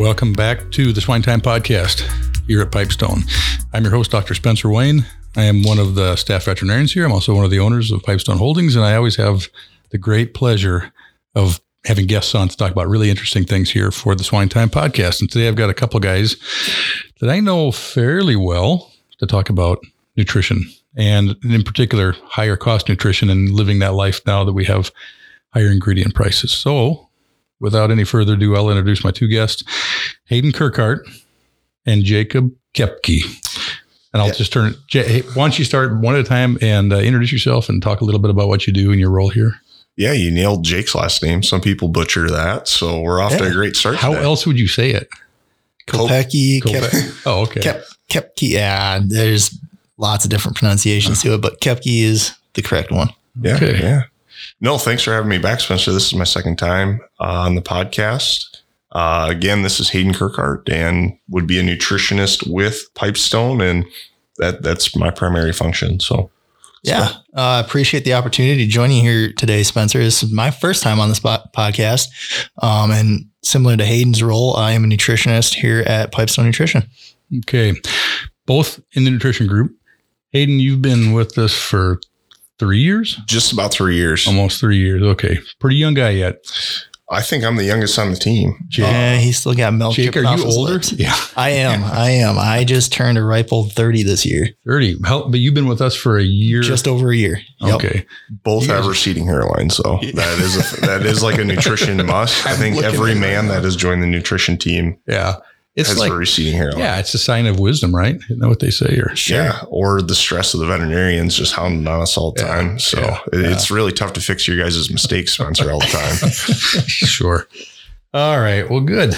Welcome back to the Swine Time Podcast here at Pipestone. I'm your host, Dr. Spencer Wayne. I am one of the staff veterinarians here. I'm also one of the owners of Pipestone Holdings, and I always have the great pleasure of having guests on to talk about really interesting things here for the Swine Time Podcast. And today I've got a couple guys that I know fairly well to talk about nutrition, and in particular, higher cost nutrition and living that life now that we have higher ingredient prices. So without any further ado, I'll introduce my two guests, Hayden Kirkhart and Jacob Kepke. And I'll just turn it, why don't you start one at a time and introduce yourself and talk a little bit about what you do and your role here? Yeah, you nailed Jake's last name. Some people butcher that. So we're off to a great start. How else would you say it? Kopecki. Oh, okay. Kepke. Yeah, there's lots of different pronunciations to it, but Kepke is the correct one. Yeah. Okay. Yeah. No, thanks for having me back, Spencer. This is my second time on the podcast. Again, this is Hayden Kirkhart and would be a nutritionist with Pipestone, and that's my primary function. So, yeah, appreciate the opportunity to join you here today, Spencer. This is my first time on this podcast, and similar to Hayden's role, I am a nutritionist here at Pipestone Nutrition. Okay, both in the nutrition group. Hayden, you've been with us for 3 years? Just about 3 years. Almost 3 years. Okay. Pretty young guy yet. I think I'm the youngest on the team. Yeah, he's still got milk. Jake, are you older? Yeah, I am. I just turned a ripe old 30 this year. 30. But you've been with us for a year. Just over a year. Yep. Okay. Both have receding hairline. So that is like a nutrition must. I think every man that has joined the nutrition team. Yeah. It's has like a receding hairline. Yeah, it's a sign of wisdom, right? Isn't that what they say? Or yeah, or the stress of the veterinarians just hounding on us all the time. So it's really tough to fix your guys' mistakes, Spencer, all the time. Sure. All right. Well, good.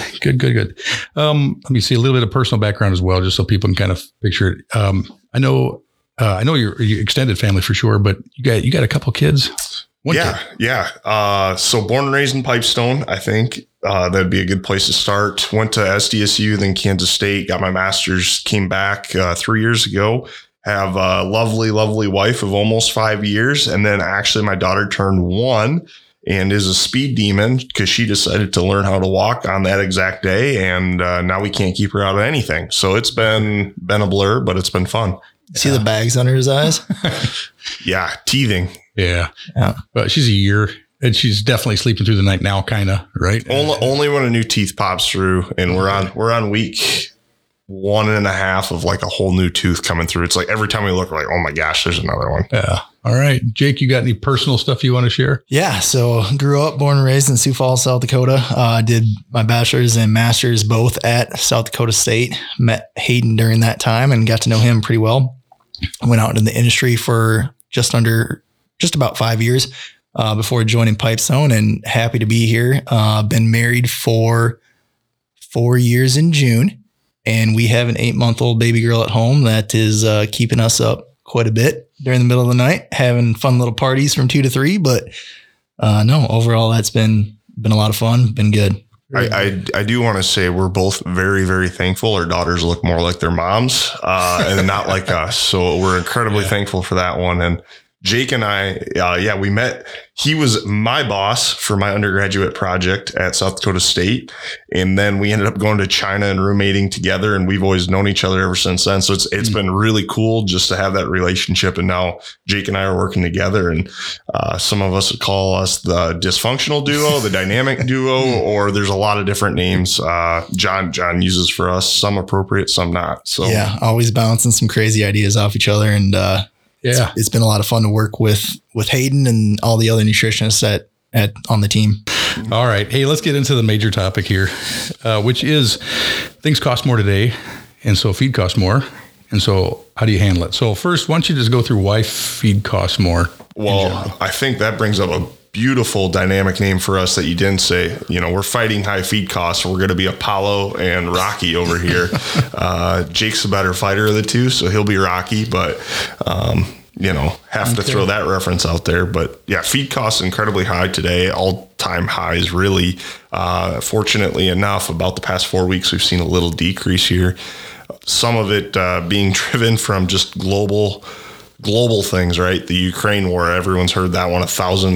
Let me see a little bit of personal background as well, just so people can kind of picture it. I know your extended family for sure, but you got a couple kids. Yeah. So born and raised in Pipestone, I think. That'd be a good place to start. Went to SDSU, then Kansas State, got my master's, came back 3 years ago. Have a lovely, lovely wife of almost 5 years. And then actually my daughter turned 1 and is a speed demon because she decided to learn how to walk on that exact day. And now we can't keep her out of anything. So it's been a blur, but it's been fun. See the bags under his eyes? Yeah, teething. Yeah. But she's a year. And she's definitely sleeping through the night now, kind of, right? Only when a new tooth pops through, and we're on week 1.5 of like a whole new tooth coming through. It's like every time we look, we're like, oh my gosh, there's another one. Yeah. All right, Jake, you got any personal stuff you want to share? Yeah. So grew up, born and raised in Sioux Falls, South Dakota. Did my bachelor's and master's both at South Dakota State. Met Hayden during that time and got to know him pretty well. Went out in the industry for just about 5 years. Before joining Pipestone, and happy to be here. Been married for 4 years in June, and we have an 8-month-old baby girl at home that is keeping us up quite a bit during the middle of the night, having fun little parties from 2 to 3. But no, overall, that's been a lot of fun. Been good. I do want to say we're both very, very thankful. Our daughters look more like their moms and not like us. So we're incredibly thankful for that one. And Jake and I, we met. He was my boss for my undergraduate project at South Dakota State. And then we ended up going to China and roommating together. And we've always known each other ever since then. So it's been really cool just to have that relationship. And now Jake and I are working together. And some of us would call us the dysfunctional duo, the dynamic duo, or there's a lot of different names. John uses for us, some appropriate, some not. So yeah, always bouncing some crazy ideas off each other. And it's been a lot of fun to work with Hayden and all the other nutritionists on the team. All right. Hey, let's get into the major topic here, which is things cost more today. And so feed costs more. And so how do you handle it? So first, why don't you just go through why feed costs more? Well, I think that brings up a beautiful dynamic name for us that you didn't say. We're fighting high feed costs. We're going to be Apollo and Rocky over here. Jake's the better fighter of the two, so he'll be Rocky, but have to throw that reference out there. But yeah, feed costs incredibly high today, all-time highs really. Fortunately enough, about the past 4 weeks, we've seen a little decrease here. Some of it being driven from just global things, right? The Ukraine war, everyone's heard that one 1,000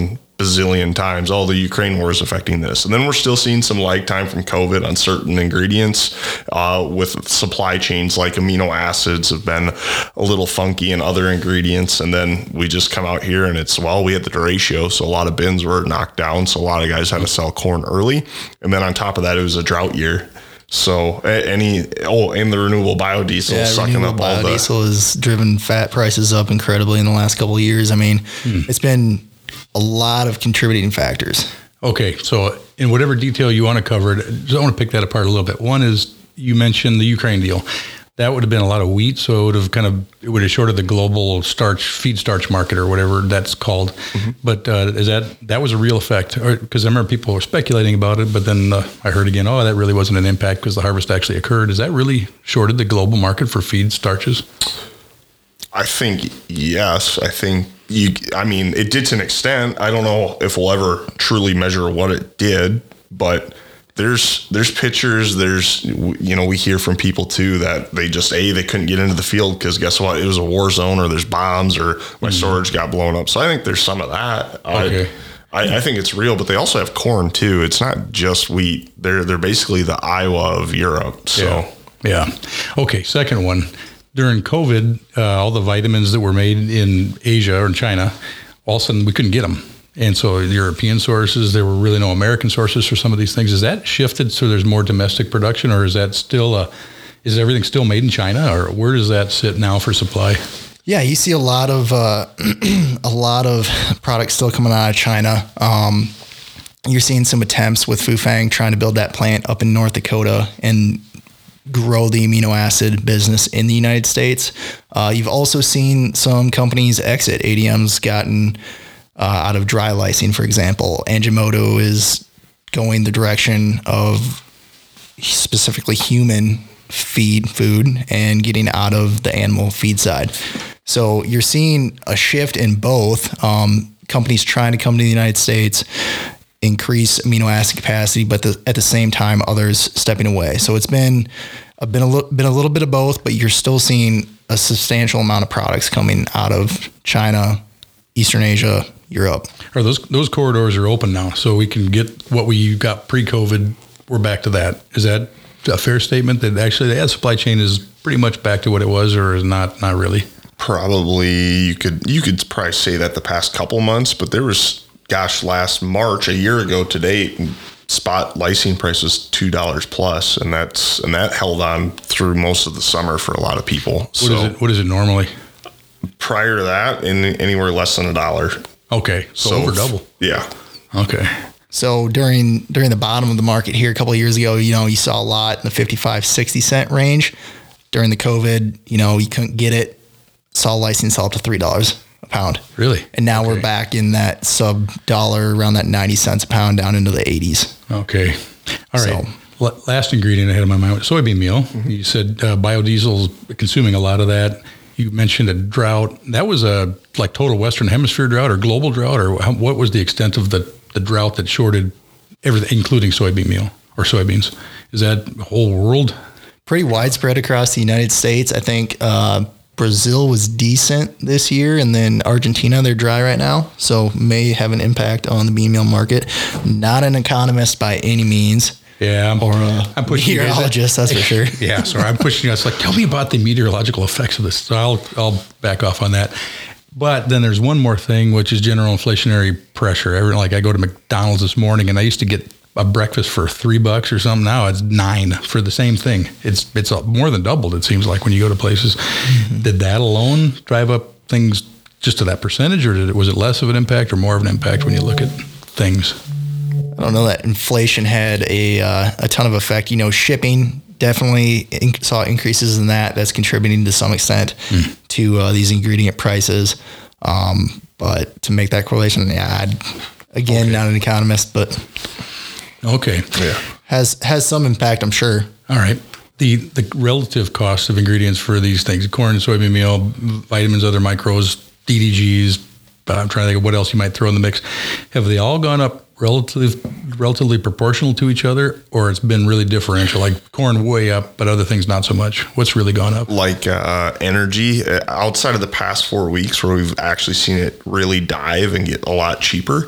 bazillion times, the Ukraine war is affecting this. And then we're still seeing some lag time from COVID on certain ingredients with supply chains, like amino acids have been a little funky in other ingredients. And then we just come out here and we had the derecho. So a lot of bins were knocked down. So a lot of guys had to sell corn early. And then on top of that, it was a drought year. So and the renewable biodiesel sucking up all the biodiesel has driven fat prices up incredibly in the last couple of years. I mean, it's been a lot of contributing factors. Okay, so in whatever detail you want to cover, I want to pick that apart a little bit. One is you mentioned the Ukraine deal. That would have been a lot of wheat, so it would have shorted the global feed starch market or whatever that's called. Mm-hmm. But that was a real effect? Because I remember people were speculating about it, but then I heard again, that really wasn't an impact because the harvest actually occurred. Is that really shorted the global market for feed starches? I think yes. I think it did to an extent. I don't know if we'll ever truly measure what it did, but there's pictures, we hear from people too that they just, they couldn't get into the field because guess what? It was a war zone, or there's bombs, or my storage got blown up. So I think there's some of that. Okay. I think it's real, but they also have corn too. It's not just wheat. They're basically the Iowa of Europe. So yeah. Okay. Second one, during COVID, all the vitamins that were made in Asia or in China, all of a sudden we couldn't get them. And so European sources, there were really no American sources for some of these things. Is that shifted so there's more domestic production, or is that still is everything still made in China, or where does that sit now for supply? Yeah, you see a lot of products still coming out of China. You're seeing some attempts with Fufang trying to build that plant up in North Dakota and grow the amino acid business in the United States. You've also seen some companies exit. ADM's gotten out of dry lysine, for example. Ajinomoto is going the direction of specifically human food and getting out of the animal feed side. So you're seeing a shift in both companies trying to come to the United States, increase amino acid capacity, but at the same time, others stepping away. So it's been a little bit of both, but you're still seeing a substantial amount of products coming out of China, Eastern Asia, Europe. Are those corridors are open now, so we can get what we got pre-COVID. We're back to that. Is that a fair statement that actually the supply chain is pretty much back to what it was, or is not really? Probably you could probably say that the past couple months, but there was, last March, a year ago to date, spot lysine price was $2 plus, and that held on through most of the summer for a lot of people. What is it normally? Prior to that, anywhere less than $1. Okay, so over double. Yeah. Okay. So during the bottom of the market here a couple of years ago, you saw a lot in the 55, 60 cent range. During the COVID, you couldn't get it. Saw lysine sell up to $3 a pound. Really? And now we're back in that sub dollar, around that 90 cents a pound, down into the 80s. Okay. All right. So, last ingredient I had in my mind was soybean meal. Mm-hmm. You said biodiesel's consuming a lot of that. You mentioned a drought. That was a total Western Hemisphere drought or global drought, or what was the extent of the drought that shorted everything, including soybean meal or soybeans? Is that the whole world? Pretty widespread across the United States. I think Brazil was decent this year, and then Argentina, they're dry right now, so may have an impact on the bean meal market. Not an economist by any means. Yeah, or I'm pushing meteorologist, that's for sure. Yeah, sorry, I'm pushing you. It's tell me about the meteorological effects of this. So I'll back off on that. But then there's one more thing, which is general inflationary pressure. I go to McDonald's this morning, and I used to get a breakfast for $3 or something. Now it's $9 for the same thing. It's more than doubled. It seems like when you go to places. Mm-hmm. Did that alone drive up things just to that percentage, or was it less of an impact or more of an impact when you look at things? I don't know that inflation had a ton of effect. Shipping definitely saw increases in that. That's contributing to some extent to these ingredient prices. But to make that correlation, not an economist, but has some impact, I'm sure. All right. The relative cost of ingredients for these things: corn, soybean meal, vitamins, other micros, DDGs. I'm trying to think of what else you might throw in the mix. Have they all gone up relatively proportional to each other, or it's been really differential? Like corn way up, but other things not so much. What's really gone up? Energy, outside of the past 4 weeks where we've actually seen it really dive and get a lot cheaper.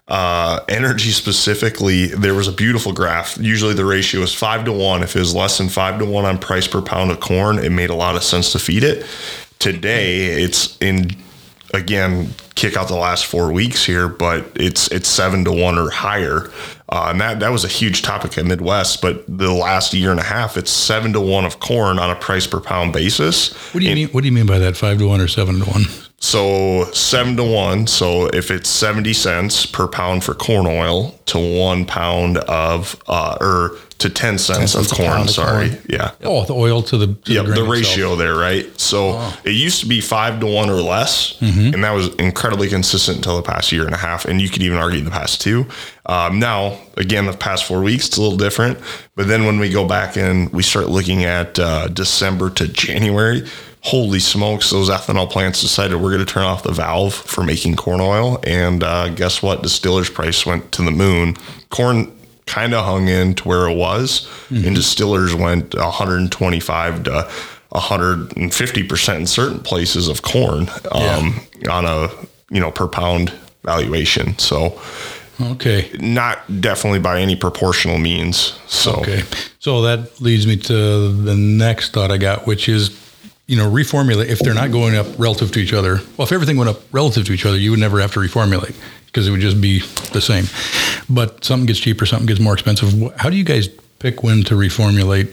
Energy specifically, there was a beautiful graph. Usually the ratio is 5-1. If it was less than 5-1 on price per pound of corn, it made a lot of sense to feed it. Today, it's again, kick out the last 4 weeks here, but it's 7-1 or higher. And that was a huge topic at Midwest, but the last year and a half, it's 7-1 of corn on a price per pound basis. What do you mean? What do you mean by that? 5-1 or 7-1? So 7-1. So if it's 70 cents per pound for corn oil to 1 pound of, or to 10 cents of corn. Sorry. Yeah. Oh, the oil to the grain the ratio there, right? So it used to be 5-1 or less, and that was incredibly consistent until the past year and a half, and you could even argue the past 2. Now, again, the past 4 weeks, it's a little different. But then when we go back and we start looking at December to January, holy smokes, those ethanol plants decided we're going to turn off the valve for making corn oil. And guess what? Distillers price went to the moon. Corn kind of hung in to where it was, and distillers went 125 to 150% in certain places of corn on a per pound valuation. So okay, not definitely by any proportional means. So okay, so that leads me to the next thought I got, which is, reformulate. If they're not going up relative to each other, well, if everything went up relative to each other, you would never have to reformulate because it would just be the same. But something gets cheaper, something gets more expensive. How do you guys pick when to reformulate?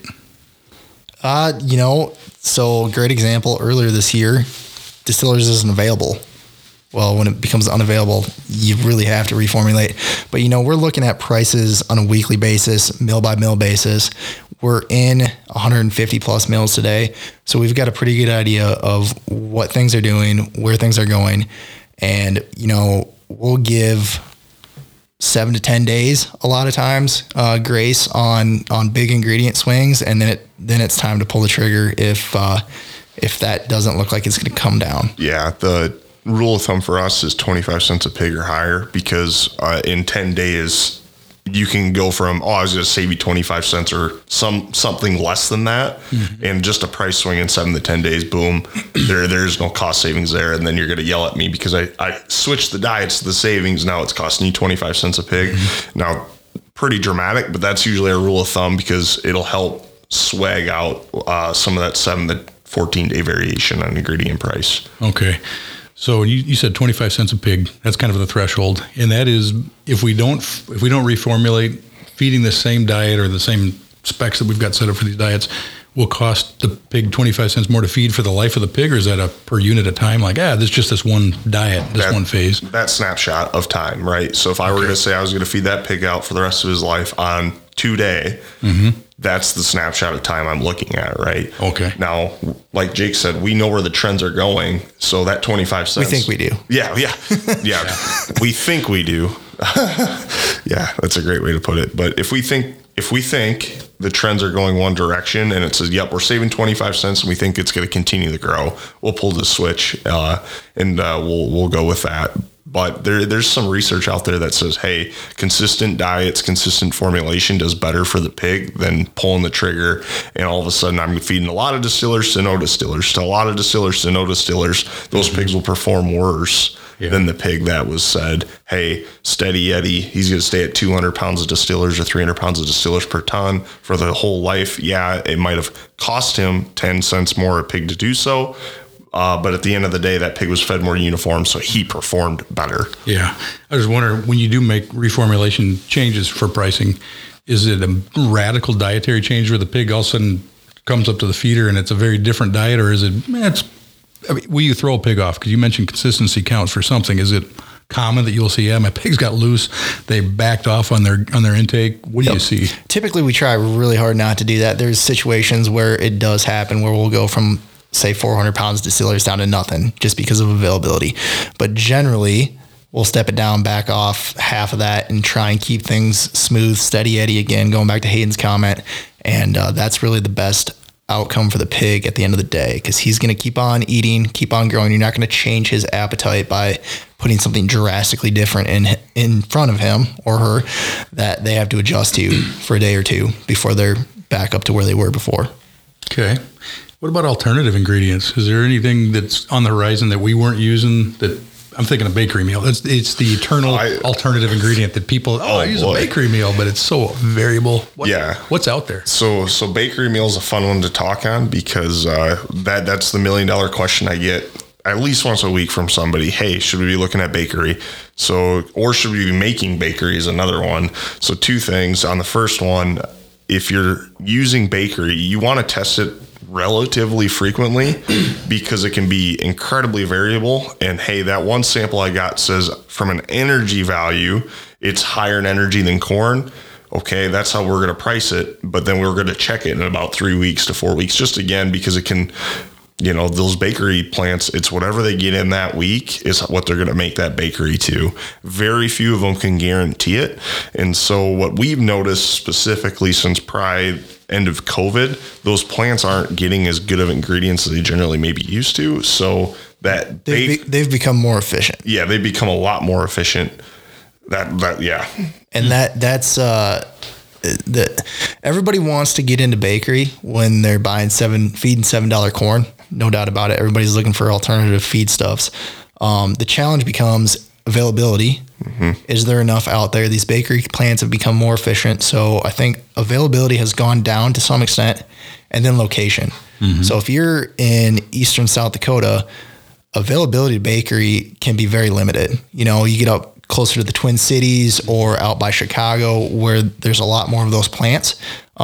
So great example, earlier this year, Distillers isn't available. Well, when it becomes unavailable, you really have to reformulate. But, we're looking at prices on a weekly basis, mill by mill basis. We're in 150 plus mills today. So we've got a pretty good idea of what things are doing, where things are going. And, we'll give 7 to 10 days a lot of times grace on big ingredient swings, and then it's time to pull the trigger if that doesn't look like it's going to come down. Yeah, the rule of thumb for us is 25 cents a pig or higher, because in 10 days you can go from, I was going to save you 25 cents or something less than that. And just a price swing in 7 to 10 days, boom, there's no cost savings there. And then you're going to yell at me because I switched the diets to the savings. Now it's costing you 25 cents a pig. Now, pretty dramatic, but that's usually a rule of thumb because it'll help swag out some of that 7 to 14 day variation on ingredient price. Okay. So you said 25 cents a pig. That's kind of the threshold. And that is, if we don't reformulate, feeding the same diet or the same specs that we've got set up for these diets will cost the pig 25 cents more to feed for the life of the pig, or is that a per unit of time? Like, there's just this one diet, one phase. That snapshot of time, right? So if I were to say I was going to feed that pig out for the rest of his life on 2 day, that's the snapshot of time I'm looking at, right? Okay. Now, like Jake said, we know where the trends are going. So that 25 cents. We think we do. Yeah. We think we do. Yeah, that's a great way to put it. But if we think the trends are going one direction and it says, yep, we're saving 25 cents and we think it's going to continue to grow, we'll pull the switch and we'll go with that. But there's some research out there that says, hey, consistent diets, consistent formulation does better for the pig than pulling the trigger. And all of a sudden I'm feeding a lot of distillers to no distillers, to a lot of distillers to no distillers. Those pigs will perform worse than the pig that was said, hey, steady Eddie, he's going to stay at 200 pounds of distillers or 300 pounds of distillers per ton for the whole life. Yeah, it might have cost him 10 cents more a pig to do so. But at the end of the day, that pig was fed more uniform, so he performed better. Yeah. I was wondering, when you do make reformulation changes for pricing, is it a radical dietary change where the pig all of a sudden comes up to the feeder and it's a very different diet, or is it, will you throw a pig off? Because you mentioned consistency counts for something. Is it common that you'll see, my pigs got loose, they backed off on their intake? What do you see? Typically, we try really hard not to do that. There's situations where it does happen, where we'll go from, say, 400 pounds distillers down to nothing just because of availability. But generally, we'll step it down, back off half of that, and try and keep things smooth, steady Eddie again, going back to Hayden's comment. And that's really the best outcome for the pig at the end of the day, because he's going to keep on eating, keep on growing. You're not going to change his appetite by putting something drastically different in front of him or her that they have to adjust to for a day or two before they're back up to where they were before. Okay. What about alternative ingredients? Is there anything that's on the horizon that we weren't using that I'm thinking of bakery meal. It's the eternal alternative ingredient that people, I use a bakery meal, but it's so variable. What's out there? So bakery meal is a fun one to talk on because that's the $1 million question I get at least once a week from somebody. Hey, should we be looking at bakery? Or should we be making bakery is another one. So 2 things. On the first one, if you're using bakery, you want to test it relatively frequently because it can be incredibly variable. And hey, that one sample I got says from an energy value, it's higher in energy than corn. Okay, that's how we're going to price it. But then we're going to check it in about 3 weeks to 4 weeks, just again, because it can, those bakery plants, it's whatever they get in that week is what they're going to make that bakery to. Very few of them can guarantee it. And so what we've noticed specifically since probably end of COVID, those plants aren't getting as good of ingredients as they generally maybe used to. So that they've become more efficient. Yeah, they've become a lot more efficient. And that's everybody wants to get into bakery when they're buying feeding $7 corn. No doubt about it. Everybody's looking for alternative feedstuffs. The challenge becomes availability. Mm-hmm. Is there enough out there? These bakery plants have become more efficient. So I think availability has gone down to some extent, and then location. Mm-hmm. So if you're in eastern South Dakota, availability to bakery can be very limited. You get up closer to the Twin Cities or out by Chicago where there's a lot more of those plants.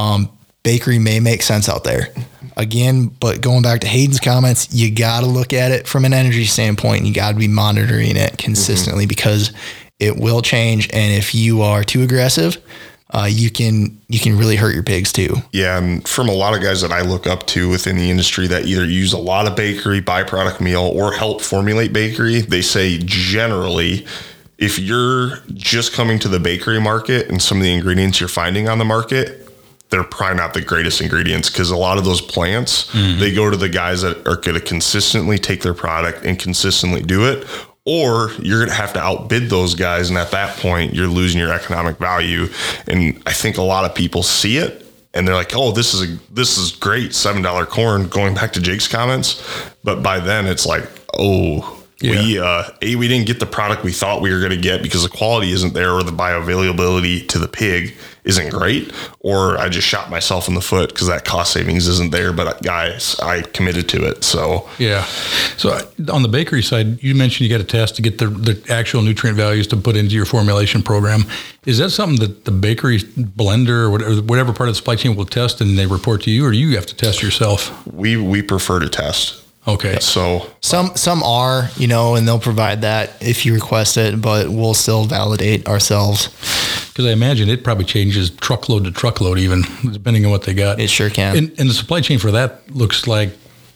Bakery may make sense out there. Again, but going back to Hayden's comments, you got to look at it from an energy standpoint, and you got to be monitoring it consistently because it will change. And if you are too aggressive, you can really hurt your pigs too. Yeah. And from a lot of guys that I look up to within the industry that either use a lot of bakery, byproduct meal, or help formulate bakery, they say generally, if you're just coming to the bakery market and some of the ingredients you're finding on the market, they're probably not the greatest ingredients because a lot of those plants, they go to the guys that are going to consistently take their product and consistently do it, or you're going to have to outbid those guys. And at that point, you're losing your economic value. And I think a lot of people see it and they're like, oh, this is great. $7 corn, going back to Jake's comments. But by then it's like, oh, yeah. We didn't get the product we thought we were going to get because the quality isn't there or the bioavailability to the pig isn't great, or I just shot myself in the foot because that cost savings isn't there. But guys, I committed to it. So yeah. So on the bakery side, you mentioned you got a test to get the actual nutrient values to put into your formulation program. Is that something that the bakery blender or whatever part of the supply chain will test and they report to you, or do you have to test yourself? We prefer to test. Okay. So some are, and they'll provide that if you request it, but we'll still validate ourselves. Because I imagine it probably changes truckload to truckload even, depending on what they got. It sure can. And the supply chain for that looks like,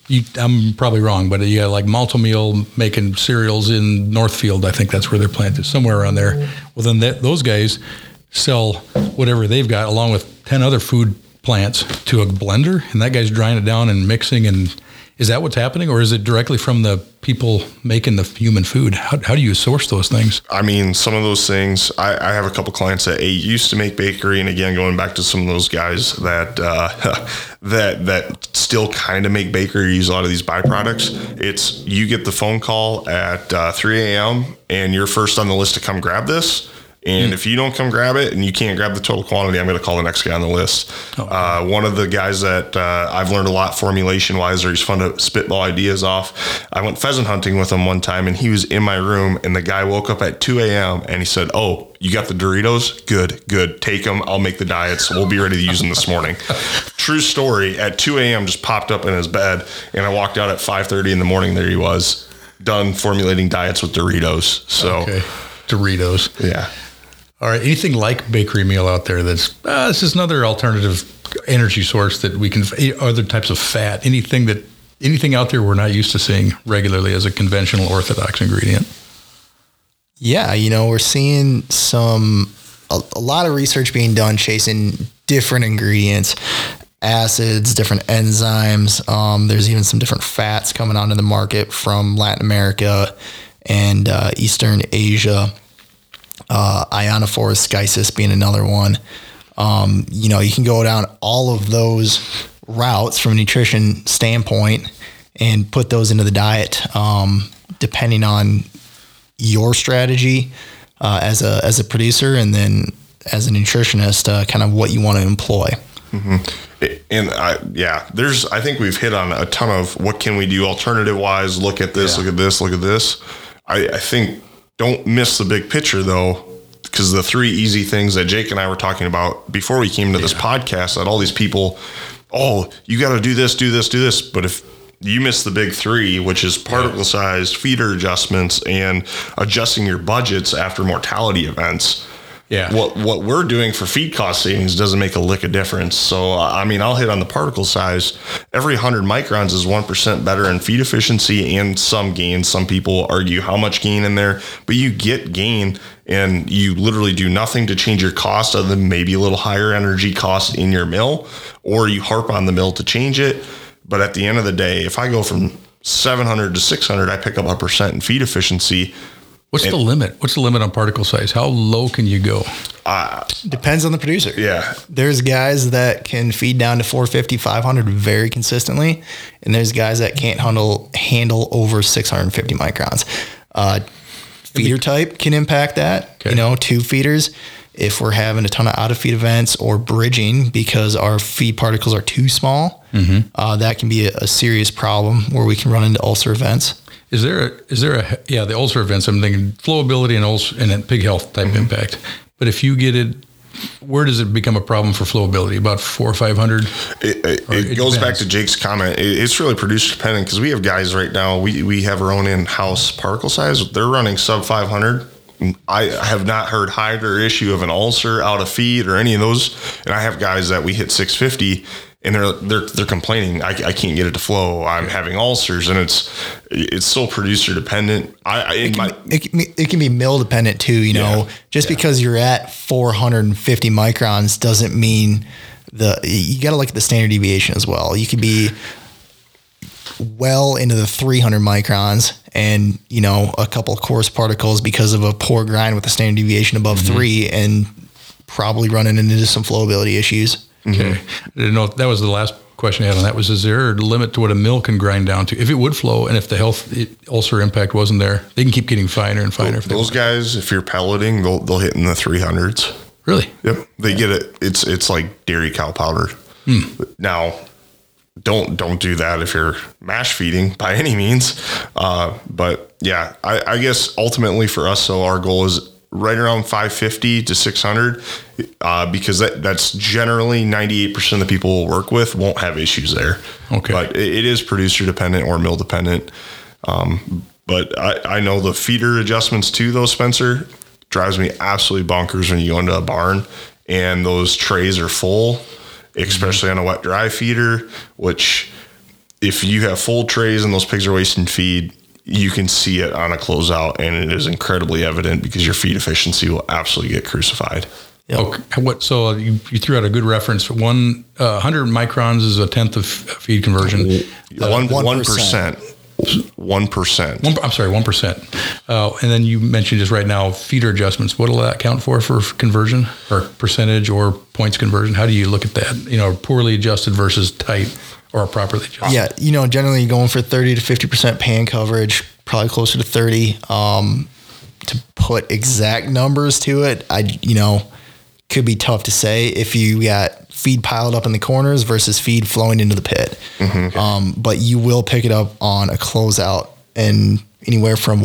I'm probably wrong, but you got like Malto-Meal making cereals in Northfield. I think that's where they're planted, somewhere around there. Well, then those guys sell whatever they've got along with 10 other food plants to a blender, and that guy's drying it down and mixing. And is that what's happening, or is it directly from the people making the human food? How do you source those things? I mean, some of those things, I have a couple clients that used to make bakery, and again, going back to some of those guys that that still kind of make bakery, use a lot of these byproducts. It's you get the phone call at 3 a.m. and you're first on the list to come grab this. And if you don't come grab it and you can't grab the total quantity, I'm going to call the next guy on the list. One of the guys that I've learned a lot formulation wise, or he's fun to spitball ideas off. I went pheasant hunting with him one time and he was in my room and the guy woke up at 2 a.m. and he said, oh, you got the Doritos? Good. Take them. I'll make the diets. We'll be ready to use them this morning. True story. At 2 a.m. just popped up in his bed and I walked out at 5:30 in the morning. There he was, done formulating diets with Doritos. So Doritos. Yeah. All right. Anything like bakery meal out there that's this is another alternative energy source that we can, other types of fat, anything out there we're not used to seeing regularly as a conventional orthodox ingredient? Yeah. We're seeing a lot of research being done chasing different ingredients, acids, different enzymes. There's even some different fats coming onto the market from Latin America and Eastern Asia. Ionophorus schisis being another one. You can go down all of those routes from a nutrition standpoint and put those into the diet, depending on your strategy as a producer, and then as a nutritionist, kind of what you want to employ. And I think we've hit on a ton of what can we do alternative wise. Look at this, look at this, look at this. I think don't miss the big picture though, because the 3 easy things that Jake and I were talking about before we came to this podcast, that all these people, you got to do this, do this, do this. But if you miss the big 3, which is particle size, feeder adjustments, and adjusting your budgets after mortality events. Yeah. What we're doing for feed cost savings doesn't make a lick of difference. So, I'll hit on the particle size. Every 100 microns is 1% better in feed efficiency and some gain. Some people argue how much gain in there, but you get gain and you literally do nothing to change your cost other than maybe a little higher energy cost in your mill, or you harp on the mill to change it. But at the end of the day, if I go from 700 to 600, I pick up 1% in feed efficiency. What's the limit? What's the limit on particle size? How low can you go? Depends on the producer. Yeah. There's guys that can feed down to 450, 500 very consistently. And there's guys that can't handle over 650 microns. Feeder type can impact that. Okay. 2 feeders. If we're having a ton of out of feed events or bridging because our feed particles are too small, that can be a serious problem where we can run into ulcer events. Is there the ulcer events? I'm thinking flowability and ulcer and then pig health type impact. But if you get it, where does it become a problem for flowability? About 400 or 500? It goes back to Jake's comment. It's really producer dependent because we have guys right now. We have our own in-house particle size. They're running sub 500. I have not heard higher issue of an ulcer out of feed or any of those. And I have guys that we hit 650. And they're complaining, I can't get it to flow. I'm having ulcers, and it's so producer dependent. It can be mill dependent too. Because you're at 450 microns doesn't mean you got to look at the standard deviation as well. You could be well into the 300 microns and a couple of coarse particles because of a poor grind with a standard deviation above 3, and probably running into some flowability issues. Okay. I didn't know if that was the last question I had on that. Is there a limit to what a mill can grind down to? If it would flow and if the ulcer impact wasn't there, they can keep getting finer and finer. Those guys, if you're pelleting, they'll hit in the 300s. Really? Yep. They get it. It's like dairy cow powder. Now, don't do that if you're mash feeding by any means. But yeah, I guess ultimately for us, so our goal is right around 550 to 600, because that's generally 98% of the people we'll work with won't have issues there. Okay. But it is producer dependent or mill dependent. But I know the feeder adjustments too, though, Spencer, drives me absolutely bonkers when you go into a barn and those trays are full, especially on a wet dry feeder, which if you have full trays and those pigs are wasting feed, you can see it on a closeout, and it is incredibly evident because your feed efficiency will absolutely get crucified. Yep. Okay. So you threw out a good reference. 100 microns is a tenth of feed conversion. 1%. 1%. I'm sorry, 1%. And then you mentioned just right now feeder adjustments. What will that count for conversion or percentage or points conversion? How do you look at that? Poorly adjusted versus tight or properly adjusted? Yeah, generally going for 30 to 50% pan coverage, probably closer to 30. To put exact numbers to it, could be tough to say if you got feed piled up in the corners versus feed flowing into the pit. Mm-hmm. But you will pick it up on a closeout and anywhere from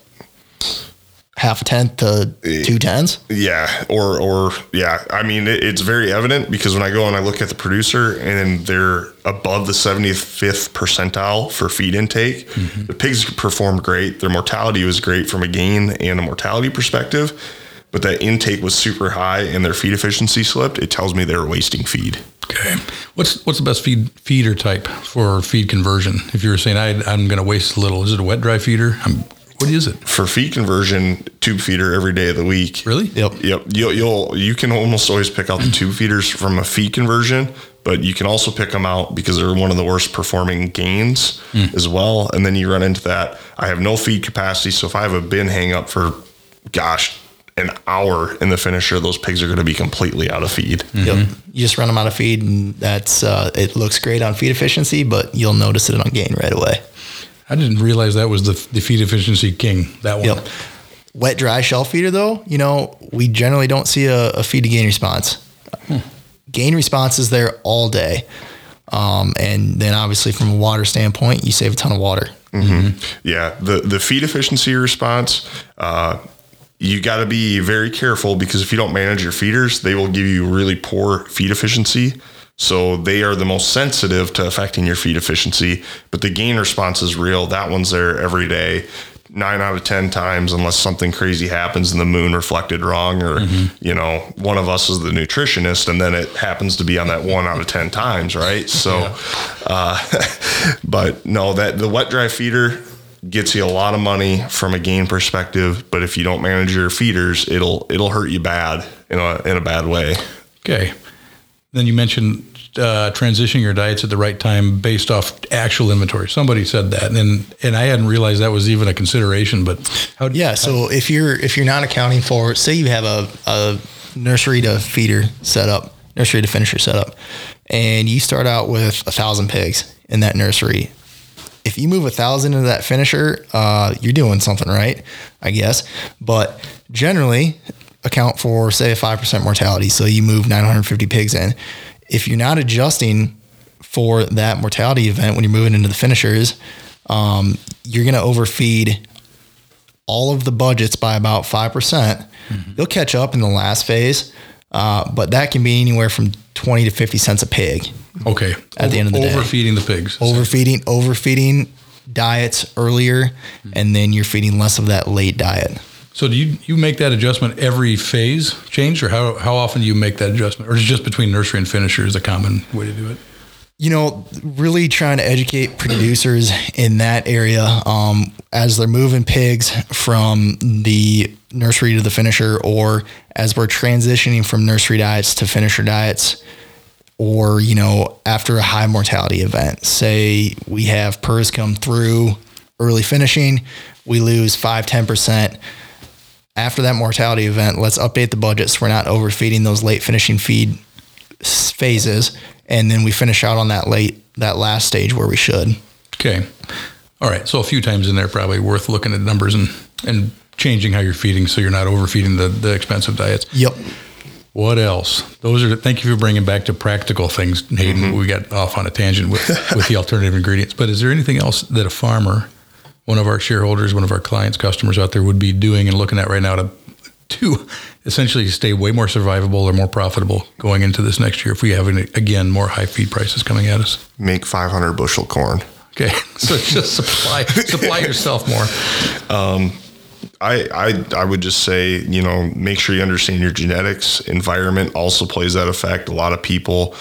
half a tenth to 2/10. Yeah. Or yeah. I mean, it's very evident because when I go and I look at the producer and they're above the 75th percentile for feed intake, the pigs performed great. Their mortality was great from a gain and a mortality perspective. But that intake was super high and their feed efficiency slipped. It tells me they're wasting feed. Okay. What's the best feeder type for feed conversion? If you were saying I'm going to waste a little, is it a wet dry feeder? What is it? For feed conversion, tube feeder every day of the week. Really? Yep. You can almost always pick out the tube feeders from a feed conversion, but you can also pick them out because they're one of the worst performing gains as well. And then you run into that. I have no feed capacity. So if I have a bin hang up for, an hour in the finisher, those pigs are going to be completely out of feed. Yep. You just run them out of feed, and that's it looks great on feed efficiency, but you'll notice it on gain right away. I didn't realize that was the feed efficiency king, that one. Yep. Wet dry shelf feeder though, we generally don't see a feed to gain response. Gain response is there all day. And then obviously from a water standpoint, you save a ton of water. Mm-hmm. Yeah. The feed efficiency response, you got to be very careful because if you don't manage your feeders, they will give you really poor feed efficiency. So they are the most sensitive to affecting your feed efficiency, but the gain response is real. That one's there every day. 9 out of 10 times, unless something crazy happens and the moon reflected wrong, or, one of us is the nutritionist and then it happens to be on that 1 out of 10 times. Right. So, but no, that the wet dry feeder gets you a lot of money from a gain perspective, but if you don't manage your feeders, it'll hurt you bad in a bad way. Okay. Then you mentioned transitioning your diets at the right time based off actual inventory. Somebody said that, and I hadn't realized that was even a consideration. But so if you're not accounting for, say you have a nursery to feeder setup, nursery to finisher setup, and you start out with 1,000 pigs in that nursery. If you move 1,000 into that finisher, you're doing something right, I guess. But generally, account for say a 5% mortality. So you move 950 pigs in. If you're not adjusting for that mortality event when you're moving into the finishers, you're going to overfeed all of the budgets by about 5%. Mm-hmm. They'll catch up in the last phase, but that can be anywhere from 20 to 50 cents a pig. Okay. At the end of the day. Overfeeding the pigs. Overfeeding diets earlier, and then you're feeding less of that late diet. So do you make that adjustment every phase change, or how often do you make that adjustment? Or is it just between nursery and finisher is a common way to do it? Really trying to educate producers in that area as they're moving pigs from the nursery to the finisher, or as we're transitioning from nursery diets to finisher diets, or, after a high mortality event. Say we have PRRS come through early finishing, we lose 5-10%. After that mortality event, let's update the budget so we're not overfeeding those late finishing feed phases, and then we finish out on that last stage where we should. Okay. All right. So a few times in there, probably worth looking at numbers and changing how you're feeding so you're not overfeeding the expensive diets. Yep. What else? Thank you for bringing back to practical things, Hayden. Mm-hmm. We got off on a tangent with the alternative ingredients, but is there anything else that a farmer, one of our shareholders, one of our clients, customers out there would be doing and looking at right now to essentially stay way more survivable or more profitable going into this next year if we have, again, more high feed prices coming at us? Make 500 bushel corn. Okay. So just supply yourself more. I would just say, make sure you understand your genetics. Environment also plays that effect. A lot of people,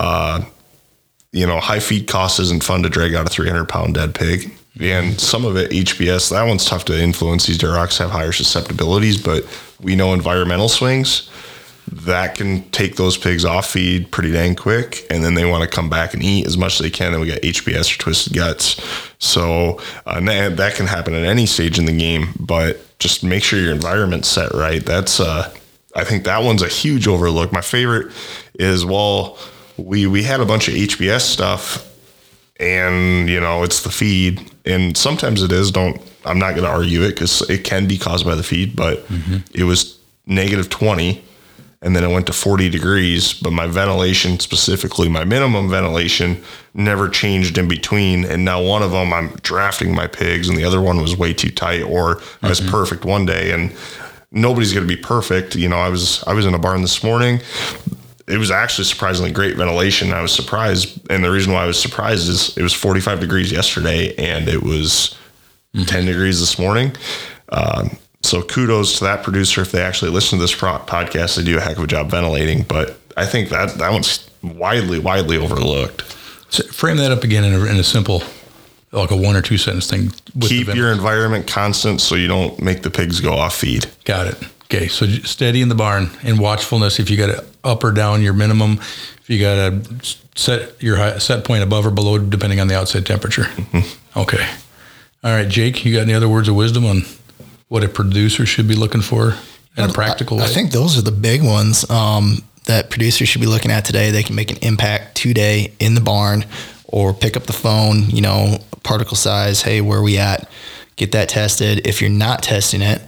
high feed cost isn't fun to drag out a 300-pound dead pig. And some of it, HBS, that one's tough to influence. These durocs have higher susceptibilities, but we know environmental swings that can take those pigs off feed pretty dang quick, and then they want to come back and eat as much as they can, and we got HBS or twisted guts. So that can happen at any stage in the game, but just make sure your environment's set right. That's I think that one's a huge overlook. My favorite is, we had a bunch of HBS stuff, and it's the feed, and sometimes it is. I'm not going to argue it because it can be caused by the feed, but it was -20, and then it went to 40 degrees. But my ventilation, specifically my minimum ventilation, never changed in between. And now one of them, I'm drafting my pigs, and the other one was way too tight, or I was perfect one day, and nobody's going to be perfect. I was in a barn this morning. It was actually surprisingly great ventilation. I was surprised. And the reason why I was surprised is it was 45 degrees yesterday and it was 10 degrees this morning. So kudos to that producer. If they actually listen to this podcast, they do a heck of a job ventilating. But I think that one's widely overlooked. So frame that up again in a simple, like a 1 or 2 sentence thing. Keep your environment constant so you don't make the pigs go off feed. Got it. Okay, so steady in the barn and watchfulness. If you got to up or down your minimum, if you got to set your set point above or below, depending on the outside temperature. Mm-hmm. Okay. All right, Jake, you got any other words of wisdom on what a producer should be looking for in a practical way? I think those are the big ones that producers should be looking at today. They can make an impact today in the barn, or pick up the phone, particle size. Hey, where are we at? Get that tested. If you're not testing it,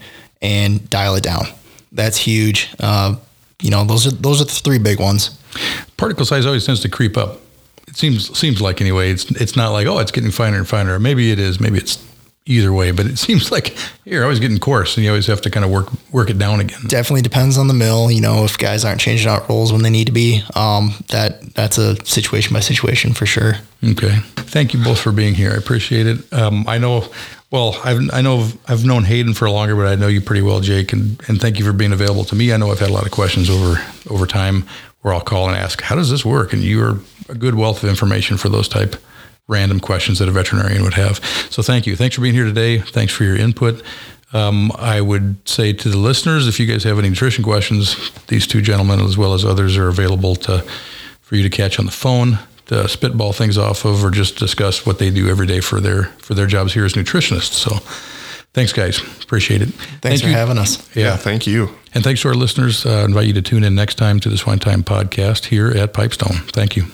and dial it down. That's huge. Those are the three big ones. Particle size always tends to creep up. It seems like anyway. It's not like, oh, it's getting finer and finer. Maybe it is. Maybe it's either way. But it seems like you're always getting coarse, and you always have to kind of work it down again. Definitely depends on the mill. If guys aren't changing out rolls when they need to be, that's a situation by situation for sure. Okay. Thank you both for being here. I appreciate it. I know I've known Hayden for longer, but I know you pretty well, Jake, and thank you for being available to me. I know I've had a lot of questions over time where I'll call and ask, how does this work? And you are a good wealth of information for those type random questions that a veterinarian would have. So thank you. Thanks for being here today. Thanks for your input. I would say to the listeners, if you guys have any nutrition questions, these two gentlemen, as well as others, are available for you to catch on the phone, to spitball things off of, or just discuss what they do every day for their jobs here as nutritionists. So thanks, guys. Appreciate it. Thanks for having us. Yeah, thank you. And thanks to our listeners. I invite you to tune in next time to the Swine Time podcast here at Pipestone. Thank you.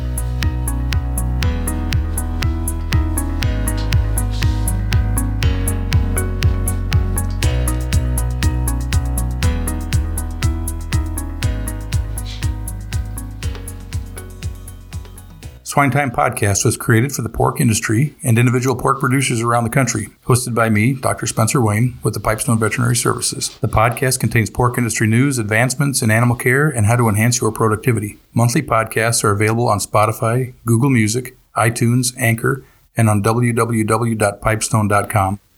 Swine Time Podcast was created for the pork industry and individual pork producers around the country. Hosted by me, Dr. Spencer Wayne, with the Pipestone Veterinary Services. The podcast contains pork industry news, advancements in animal care, and how to enhance your productivity. Monthly podcasts are available on Spotify, Google Music, iTunes, Anchor, and on www.pipestone.com.